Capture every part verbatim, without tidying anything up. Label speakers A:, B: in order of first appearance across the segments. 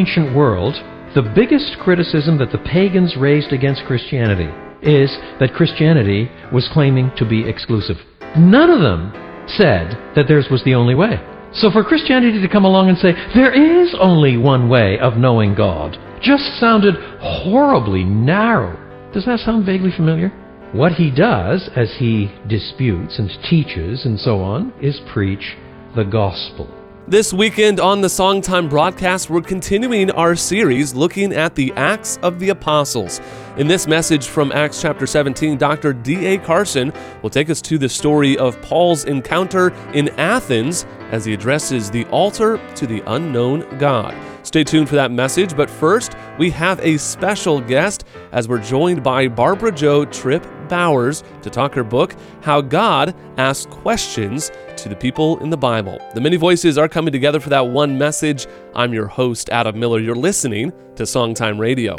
A: ancient world, the biggest criticism that the pagans raised against Christianity is that Christianity was claiming to be exclusive. None of them said that theirs was the only way. So for Christianity to come along and say, there is only one way of knowing God, just sounded horribly narrow. Does that sound vaguely familiar? What he does, as he disputes and teaches and so on, is preach the gospel.
B: This weekend on the Songtime broadcast, we're continuing our series looking at the Acts of the Apostles. In this message from Acts chapter seventeen, Doctor D A Carson will take us to the story of Paul's encounter in Athens as he addresses the altar to the unknown God. Stay tuned for that message, but first, we have a special guest as we're joined by Barbara Jo Tripp Bowers to talk her book, How God Asks Questions to the People in the Bible. The many voices are coming together for that one message. I'm your host, Adam Miller. You're listening to Songtime Radio.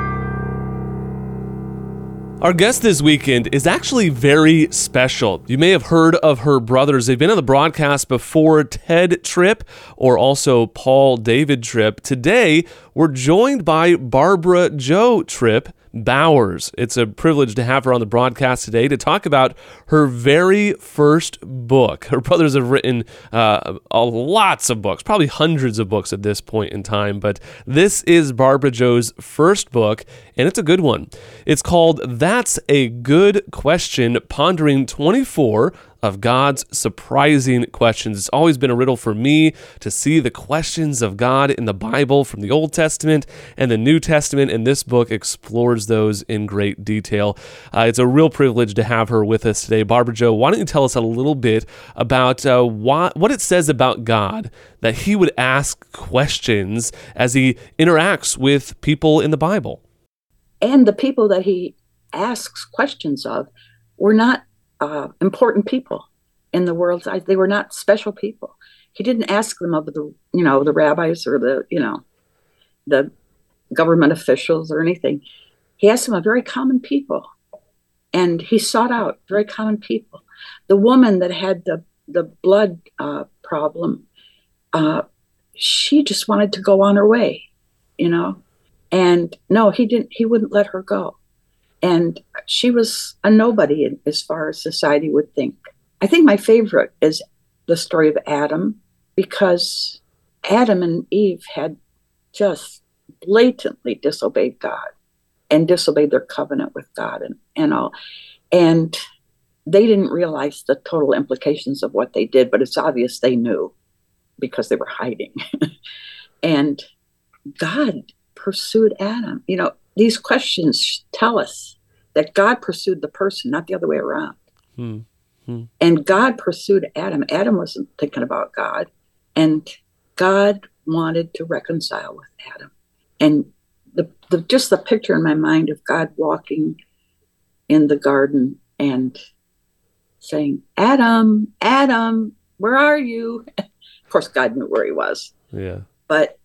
B: Our guest this weekend is actually very special. You may have heard of her brothers. They've been on the broadcast before, Ted Tripp or also Paul David Tripp. Today, we're joined by Barbara Jo Tripp Bowers. It's a privilege to have her on the broadcast today to talk about her very first book. Her brothers have written uh, lots of books, probably hundreds of books at this point in time, but this is Barbara Jo's first book, and it's a good one. It's called That's a Good Question, Pondering twenty-four of God's Surprising Questions. It's always been a riddle for me to see the questions of God in the Bible from the Old Testament and the New Testament, and this book explores those in great detail. Uh, it's a real privilege to have her with us today. Barbara Jo, why don't you tell us a little bit about uh, why, what it says about God that he would ask questions as he interacts with people in the Bible?
C: And the people that he asks questions of were not Uh, important people in the world's eyes. They were not special people. He didn't ask them of the, you know, the rabbis or the, you know, the government officials or anything. He asked them of very common people, and he sought out very common people. The woman that had the the blood uh, problem, uh, she just wanted to go on her way, you know, and no, he didn't. He wouldn't let her go. And she was a nobody as far as society would think. I think my favorite is the story of Adam, because Adam and Eve had just blatantly disobeyed God and disobeyed their covenant with God and, and all. And they didn't realize the total implications of what they did, but it's obvious they knew because they were hiding. And God pursued Adam. You know, these questions tell us that God pursued the person, not the other way around. Hmm. Hmm. And God pursued Adam. Adam wasn't thinking about God. And God wanted to reconcile with Adam. And the, the just the picture in my mind of God walking in the garden and saying, Adam, Adam, where are you? Of course, God knew where he was.
B: Yeah.
C: But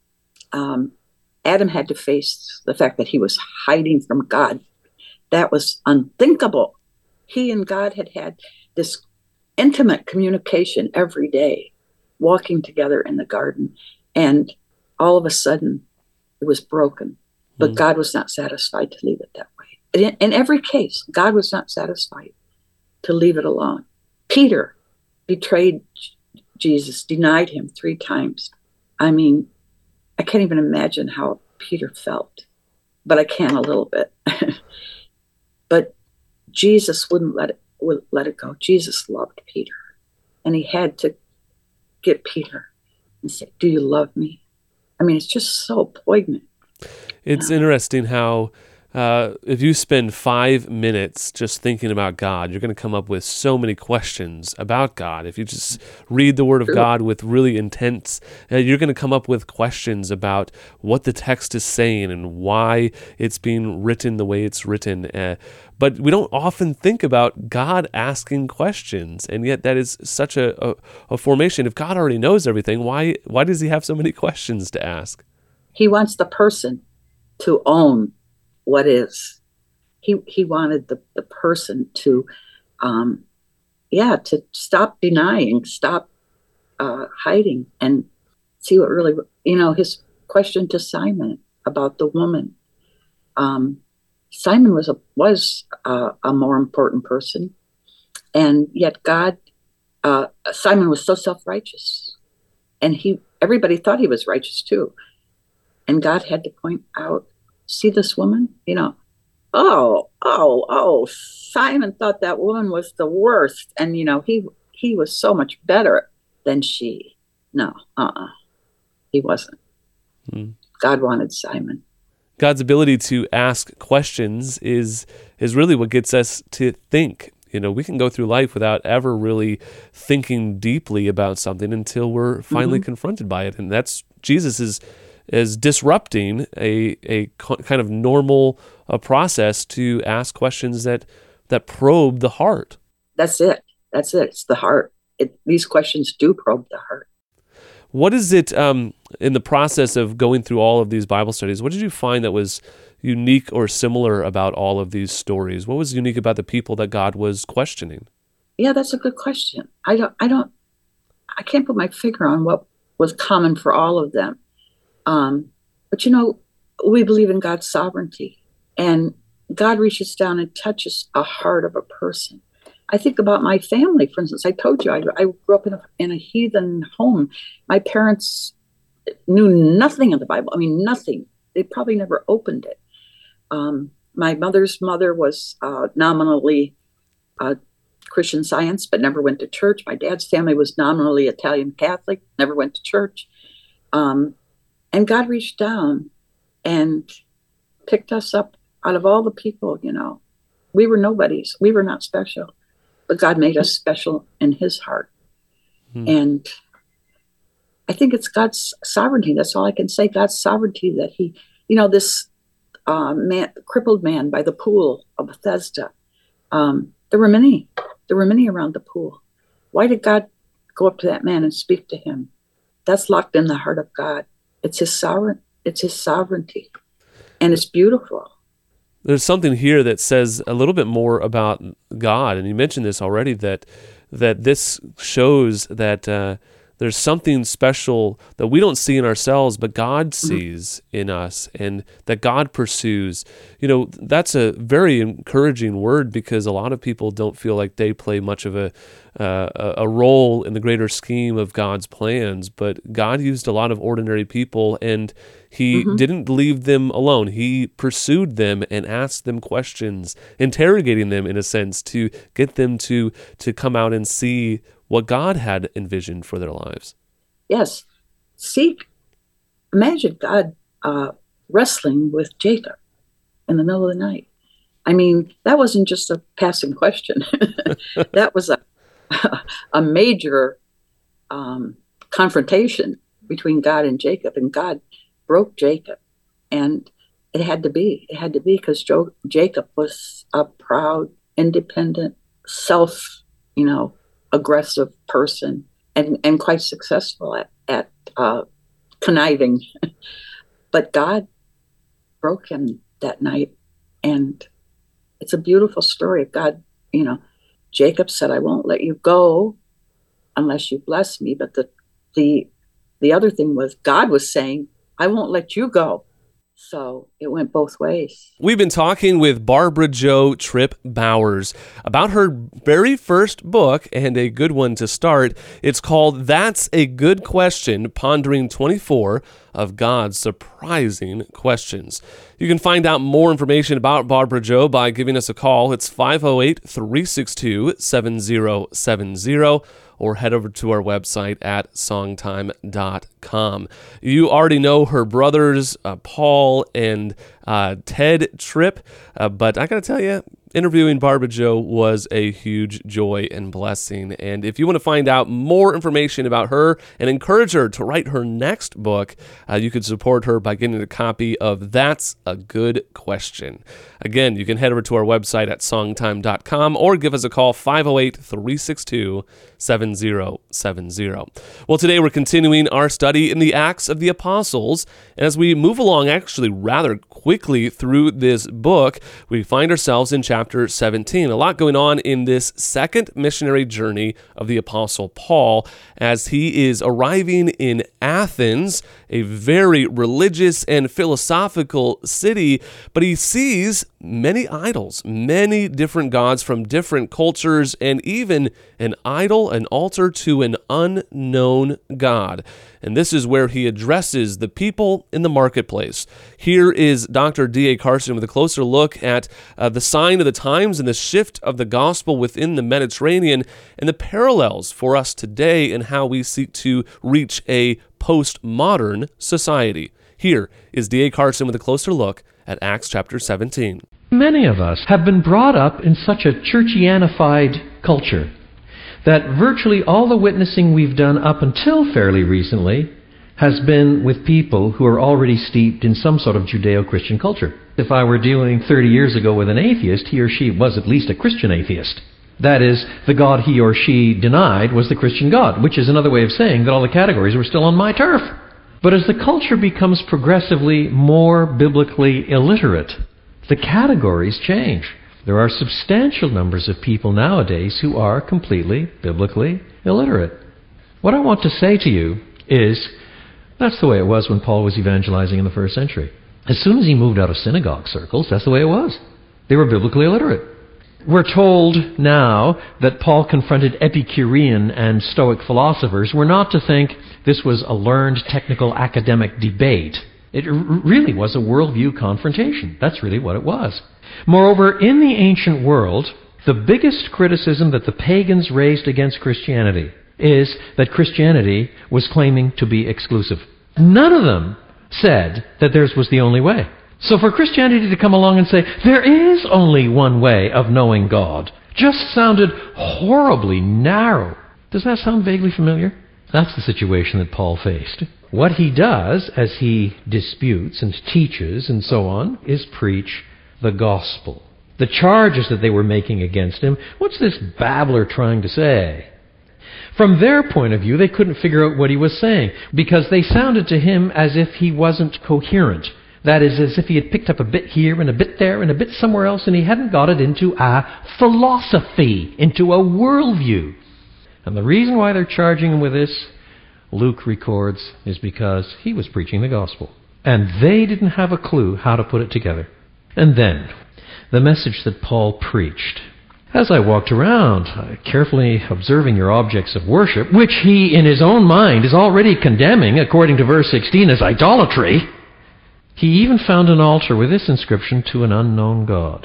C: um, Adam had to face the fact that he was hiding from God. That was unthinkable. He and God had had this intimate communication every day, walking together in the garden. And all of a sudden, it was broken. But mm. God was not satisfied to leave it that way. In, in every case, God was not satisfied to leave it alone. Peter betrayed Jesus, denied him three times. I mean, I can't even imagine how Peter felt, but I can a little bit. But Jesus wouldn't let it would let it go. Jesus loved Peter, and he had to get Peter and say, "Do you love me?" I mean, it's just so poignant.
B: It's
C: yeah.
B: interesting how uh, if you spend five minutes just thinking about God, you're going to come up with so many questions about God. If you just read the Word of
C: True.
B: God with really intense, uh, you're going to come up with questions about what the text is saying and why it's being written the way it's written. Uh, but we don't often think about God asking questions, and yet that is such a, a, a formation. If God already knows everything, why why does he have so many questions to ask?
C: He wants the person to own what is. He he wanted the, the person to, um, yeah, to stop denying, stop uh, hiding, and see what really, you know, his question to Simon about the woman. Um, Simon was a was a, a more important person, and yet God, uh, Simon was so self-righteous, and he everybody thought he was righteous too, and God had to point out, see this woman, you know, oh, oh, oh, Simon thought that woman was the worst, and you know he he was so much better than she. No, uh-uh, he wasn't. Hmm. God wanted Simon.
B: God's ability to ask questions is is really what gets us to think. You know, we can go through life without ever really thinking deeply about something until we're finally mm-hmm. confronted by it. And that's Jesus is is disrupting a a kind of normal uh, process to ask questions that that probe the heart.
C: That's it. That's it. It's the heart. It, these questions do probe the heart.
B: What is it um, in the process of going through all of these Bible studies? What did you find that was unique or similar about all of these stories? What was unique about the people that God was questioning?
C: Yeah, that's a good question. I don't, I don't, I can't put my finger on what was common for all of them. Um, but you know, we believe in God's sovereignty, and God reaches down and touches a heart of a person. I think about my family, for instance. I told you I, I grew up in a, in a heathen home. My parents knew nothing of the Bible. I mean, nothing. They probably never opened it. Um, my mother's mother was uh, nominally uh, Christian Science, but never went to church. My dad's family was nominally Italian Catholic, never went to church. Um, and God reached down and picked us up out of all the people, you know. We were nobodies. We were not special. But God made us special in his heart. Hmm. And I think it's God's sovereignty. That's all I can say. God's sovereignty that he, you know, this uh, man, crippled man by the pool of Bethesda. Um, there were many, there were many around the pool. Why did God go up to that man and speak to him? That's locked in the heart of God. It's his sovereign, it's his sovereignty. And it's beautiful.
B: There's something here that says a little bit more about God, and you mentioned this already, that that this shows that uh, there's something special that we don't see in ourselves, but God sees mm-hmm. in us, and that God pursues. You know, that's a very encouraging word, because a lot of people don't feel like they play much of a uh, a role in the greater scheme of God's plans, but God used a lot of ordinary people, and he mm-hmm. didn't leave them alone. He pursued them and asked them questions, interrogating them in a sense to get them to to come out and see what God had envisioned for their lives.
C: Yes. Seek. Imagine God uh, wrestling with Jacob in the middle of the night. I mean, that wasn't just a passing question. That was a a major um, confrontation between God and Jacob, and God broke Jacob, and it had to be. It had to be because jo- Jacob was a proud, independent, self, you know, aggressive person, and, and quite successful at, at uh, conniving. But God broke him that night, and it's a beautiful story of God. You know, Jacob said, "I won't let you go unless you bless me." But the the the other thing was, God was saying, "I won't let you go." So it went both ways.
B: We've been talking with Barbara Jo Tripp Bowers about her very first book, and a good one to start. It's called That's a Good Question, Pondering twenty-four of God's Surprising Questions. You can find out more information about Barbara Jo by giving us a call. It's five oh eight, three six two, seven oh seven oh. Or head over to our website at songtime dot com. You already know her brothers, uh, Paul and uh, Ted Tripp, uh, but I got to tell you, interviewing Barbara Jo was a huge joy and blessing. And if you want to find out more information about her and encourage her to write her next book, uh, you can support her by getting a copy of That's a Good Question. Again, you can head over to our website at songtime dot com or give us a call, five oh eight, three six two, seven oh seven oh. Well, today we're continuing our study in the Acts of the Apostles. As we move along actually rather quickly through this book, we find ourselves in chapter chapter seventeen. A lot going on in this second missionary journey of the Apostle Paul as he is arriving in Athens, a very religious and philosophical city, but he sees many idols, many different gods from different cultures, and even an idol, an altar to an unknown God. And this is where he addresses the people in the marketplace. Here is Doctor D A Carson with a closer look at uh, the sign of the times and the shift of the gospel within the Mediterranean and the parallels for us today and how we seek to reach a postmodern society. Here is D A Carson with a closer look at Acts chapter seventeen.
A: Many of us have been brought up in such a churchianified culture that virtually all the witnessing we've done up until fairly recently has been with people who are already steeped in some sort of Judeo-Christian culture. If I were dealing thirty years ago with an atheist, he or she was at least a Christian atheist. That is, the God he or she denied was the Christian God, which is another way of saying that all the categories were still on my turf. But as the culture becomes progressively more biblically illiterate, the categories change. There are substantial numbers of people nowadays who are completely biblically illiterate. What I want to say to you is, that's the way it was when Paul was evangelizing in the first century. As soon as he moved out of synagogue circles, that's the way it was. They were biblically illiterate. We're told now that Paul confronted Epicurean and Stoic philosophers. We're not to think this was a learned technical academic debate. It r- really was a worldview confrontation. That's really what it was. Moreover, in the ancient world, the biggest criticism that the pagans raised against Christianity is that Christianity was claiming to be exclusive. None of them said that theirs was the only way. So for Christianity to come along and say, there is only one way of knowing God, just sounded horribly narrow. Does that sound vaguely familiar? That's the situation that Paul faced. What he does as he disputes and teaches and so on is preach the gospel. The charges that they were making against him, what's this babbler trying to say? From their point of view, they couldn't figure out what he was saying because they sounded to him as if he wasn't coherent. That is, as if he had picked up a bit here and a bit there and a bit somewhere else and he hadn't got it into a philosophy, into a worldview. And the reason why they're charging him with this, Luke records, is because he was preaching the gospel. And they didn't have a clue how to put it together. And then, the message that Paul preached. As I walked around, carefully observing your objects of worship, which he in his own mind is already condemning, according to verse sixteen, as idolatry, he even found an altar with this inscription, to an unknown God.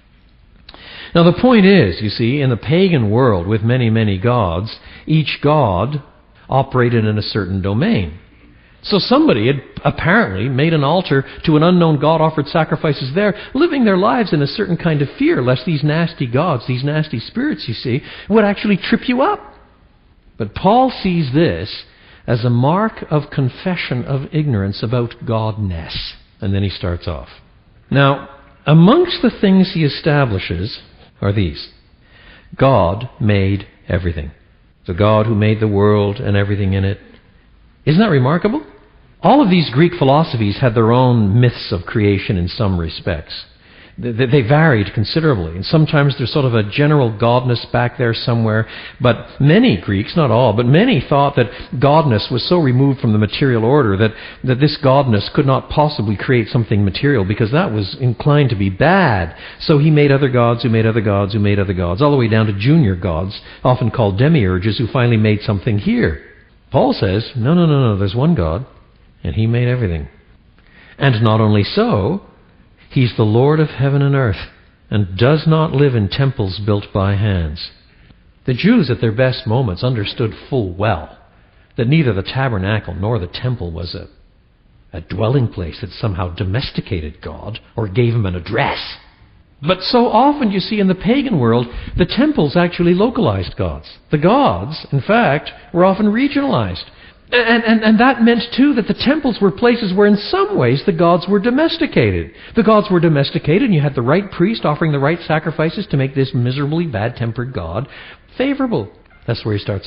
A: Now the point is, you see, in the pagan world with many, many gods, each god operated in a certain domain. So somebody had apparently made an altar to an unknown God, offered sacrifices there, living their lives in a certain kind of fear, lest these nasty gods, these nasty spirits, you see, would actually trip you up. But Paul sees this as a mark of confession of ignorance about Godness. And then he starts off. Now, amongst the things he establishes are these. God made everything. The God who made the world and everything in it. Isn't that remarkable? All of these Greek philosophies had their own myths of creation in some respects. They varied considerably, and sometimes there's sort of a general godness back there somewhere, but many Greeks, not all, but many thought that godness was so removed from the material order that, that this godness could not possibly create something material because that was inclined to be bad. So he made other gods who made other gods who made other gods, all the way down to junior gods, often called demiurges, who finally made something here. Paul says, no, no, no, no, there's one God, and he made everything. And not only so, he's the Lord of heaven and earth, and does not live in temples built by hands. The Jews at their best moments understood full well that neither the tabernacle nor the temple was a, a dwelling place that somehow domesticated God or gave him an address. But so often, you see, in the pagan world, the temples actually localized gods. The gods, in fact, were often regionalized. And, and, and that meant, too, that the temples were places where in some ways the gods were domesticated. The gods were domesticated, and you had the right priest offering the right sacrifices to make this miserably bad-tempered God favorable. That's where he starts off.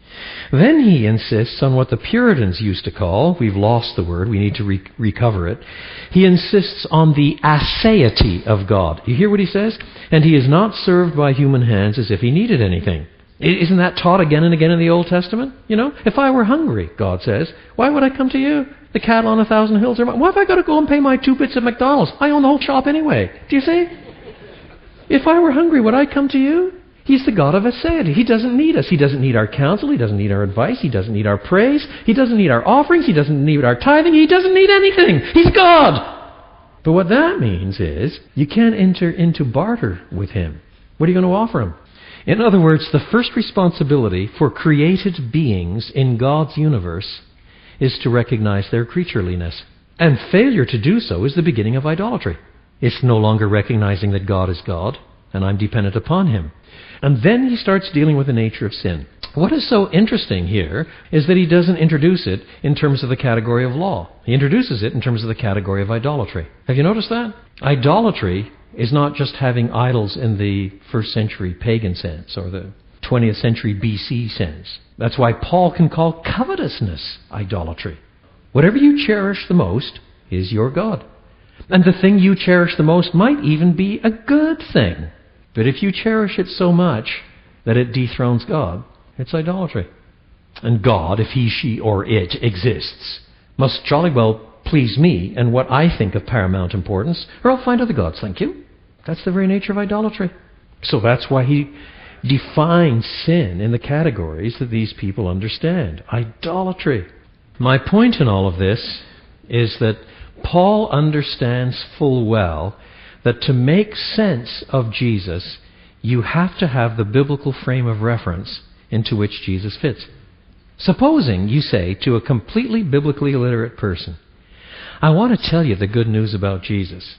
A: Then he insists on what the Puritans used to call, we've lost the word, we need to re- recover it. He insists on the aseity of God. You hear what he says? And he is not served by human hands as if he needed anything. Isn't that taught again and again in the Old Testament? You know, if I were hungry, God says, why would I come to you? The cattle on a thousand hills are mine. Why have I got to go and pay my two bits at McDonald's? I own the whole shop anyway. Do you see? If I were hungry, would I come to you? He's the God of aseity. He doesn't need us. He doesn't need our counsel. He doesn't need our advice. He doesn't need our praise. He doesn't need our offerings. He doesn't need our tithing. He doesn't need anything. He's God. But what that means is you can't enter into barter with him. What are you going to offer him? In other words, the first responsibility for created beings in God's universe is to recognize their creatureliness. And failure to do so is the beginning of idolatry. It's no longer recognizing that God is God and I'm dependent upon him. And then he starts dealing with the nature of sin. What is so interesting here is that he doesn't introduce it in terms of the category of law. He introduces it in terms of the category of idolatry. Have you noticed that? Idolatry is not just having idols in the first century pagan sense or the twentieth century B C sense. That's why Paul can call covetousness idolatry. Whatever you cherish the most is your God. And the thing you cherish the most might even be a good thing. But if you cherish it so much that it dethrones God, it's idolatry. And God, if he, she, or it exists, must jolly well please me and what I think of paramount importance, or I'll find other gods, thank you. That's the very nature of idolatry. So that's why he defines sin in the categories that these people understand. Idolatry. My point in all of this is that Paul understands full well that to make sense of Jesus, you have to have the biblical frame of reference into which Jesus fits. Supposing you say to a completely biblically illiterate person, I want to tell you the good news about Jesus.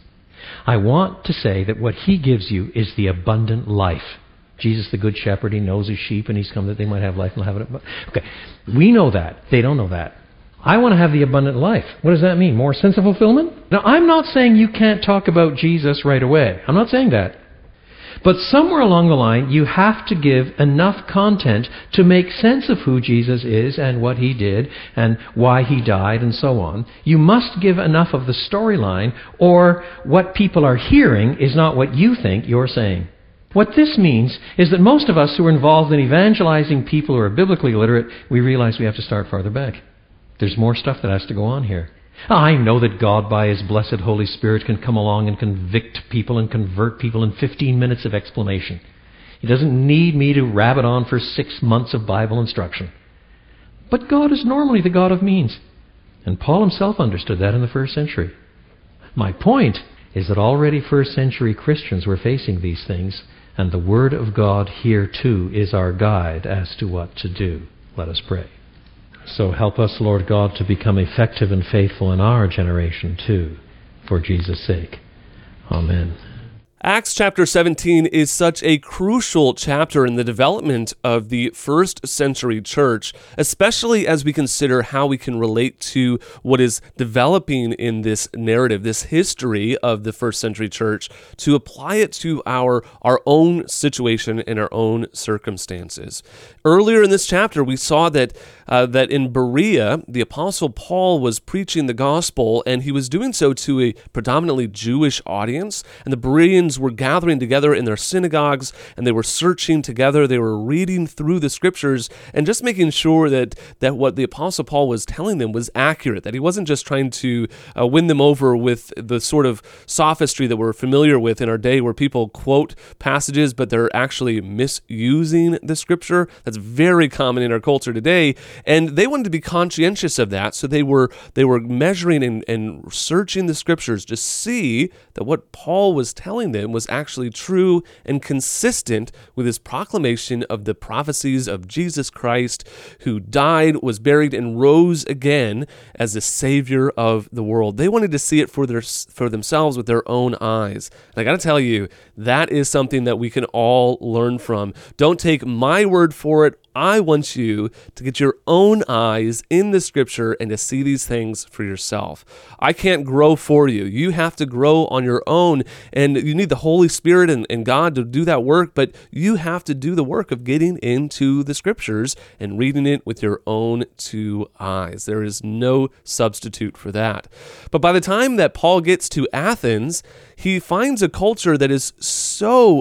A: I want to say that what he gives you is the abundant life. Jesus, the good shepherd, he knows his sheep and he's come that they might have life and have it. Okay, we know that. They don't know that. I want to have the abundant life. What does that mean? More sense of fulfillment? Now, I'm not saying you can't talk about Jesus right away. I'm not saying that. But somewhere along the line, you have to give enough content to make sense of who Jesus is and what he did and why he died and so on. You must give enough of the storyline, or what people are hearing is not what you think you're saying. What this means is that most of us who are involved in evangelizing people who are biblically illiterate, we realize we have to start farther back. There's more stuff that has to go on here. I know that God, by his blessed Holy Spirit, can come along and convict people and convert people in fifteen minutes of explanation. He doesn't need me to rabbit on for six months of Bible instruction. But God is normally the God of means. And Paul himself understood that in the first century. My point is that already first century Christians were facing these things, and the Word of God here too is our guide as to what to do. Let us pray. So help us, Lord God, to become effective and faithful in our generation too, for Jesus' sake. Amen.
B: Acts chapter seventeen is such a crucial chapter in the development of the first century church, especially as we consider how we can relate to what is developing in this narrative, this history of the first century church, to apply it to our, our own situation and our own circumstances. Earlier in this chapter, we saw that uh, that in Berea, the Apostle Paul was preaching the gospel, and he was doing so to a predominantly Jewish audience, and the Bereans were gathering together in their synagogues, and they were searching together, they were reading through the scriptures, and just making sure that, that what the Apostle Paul was telling them was accurate, that he wasn't just trying to uh, win them over with the sort of sophistry that we're familiar with in our day, where people quote passages, but they're actually misusing the scripture. That's very common in our culture today, and they wanted to be conscientious of that, so they were they were measuring and, and searching the scriptures to see that what Paul was telling them was actually true and consistent with his proclamation of the prophecies of Jesus Christ, who died, was buried, and rose again as the Savior of the world. They wanted to see it for their for themselves with their own eyes. And I got to tell you, that is something that we can all learn from. Don't take my word for it. I want you to get your own eyes in the scripture and to see these things for yourself. I can't grow for you. You have to grow on your own, and you need need the Holy Spirit and, and God to do that work, but you have to do the work of getting into the scriptures and reading it with your own two eyes. There is no substitute for that. But by the time that Paul gets to Athens, he finds a culture that is so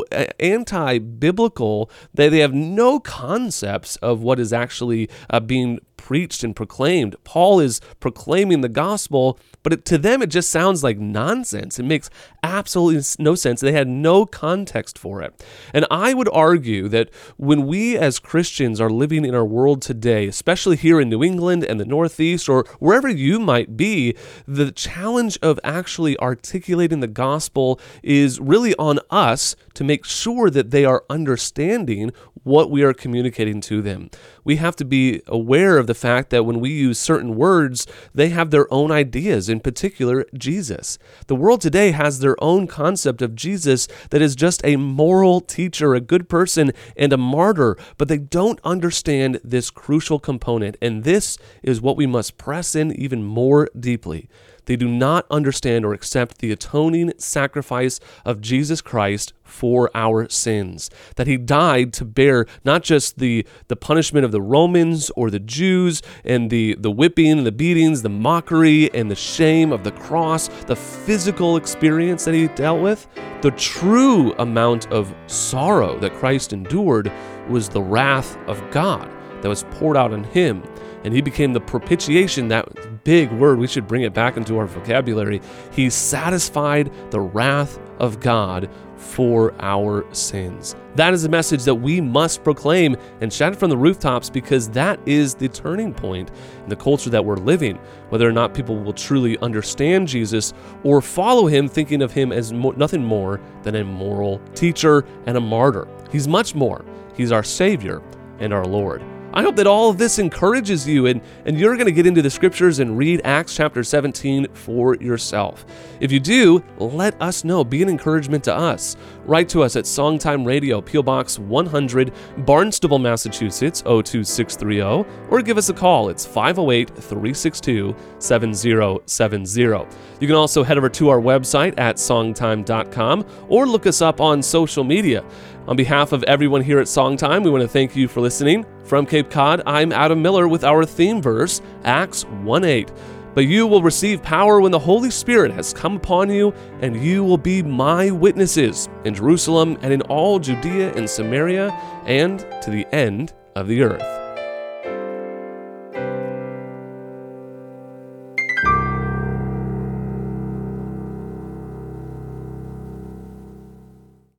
B: anti-biblical that they have no concepts of what is actually uh, being preached and proclaimed. Paul is proclaiming the gospel, but it, to them it just sounds like nonsense. It makes absolutely no sense. They had no context for it. And I would argue that when we as Christians are living in our world today, especially here in New England and the Northeast or wherever you might be, the challenge of actually articulating the gospel is really on us to make sure that they are understanding what we are communicating to them. We have to be aware of the fact that when we use certain words, they have their own ideas, in particular, Jesus. The world today has their own concept of Jesus that is just a moral teacher, a good person, and a martyr, but they don't understand this crucial component, and this is what we must press in even more deeply. They do not understand or accept the atoning sacrifice of Jesus Christ for our sins, that he died to bear not just the, the punishment of the Romans or the Jews and the, the whipping, the beatings, the mockery, and the shame of the cross, the physical experience that he dealt with. The true amount of sorrow that Christ endured was the wrath of God that was poured out on him. And he became the propitiation, that big word, we should bring it back into our vocabulary. He satisfied the wrath of God for our sins. That is a message that we must proclaim and shout it from the rooftops, because that is the turning point in the culture that we're living. Whether or not people will truly understand Jesus or follow him, thinking of him as mo- nothing more than a moral teacher and a martyr. He's much more. He's our Savior and our Lord. I hope that all of this encourages you, and, and you're going to get into the scriptures and read Acts chapter seventeen for yourself. If you do, let us know. Be an encouragement to us. Write to us at Songtime Radio, P O Box one hundred, Barnstable, Massachusetts, oh two six three oh, or give us a call. It's five oh eight, three six two, seven oh seven oh. You can also head over to our website at songtime dot com or look us up on social media. On behalf of everyone here at Songtime, we want to thank you for listening. From Cape Cod, I'm Adam Miller with our theme verse, Acts one eight. But you will receive power when the Holy Spirit has come upon you, and you will be my witnesses in Jerusalem and in all Judea and Samaria and to the end of the earth.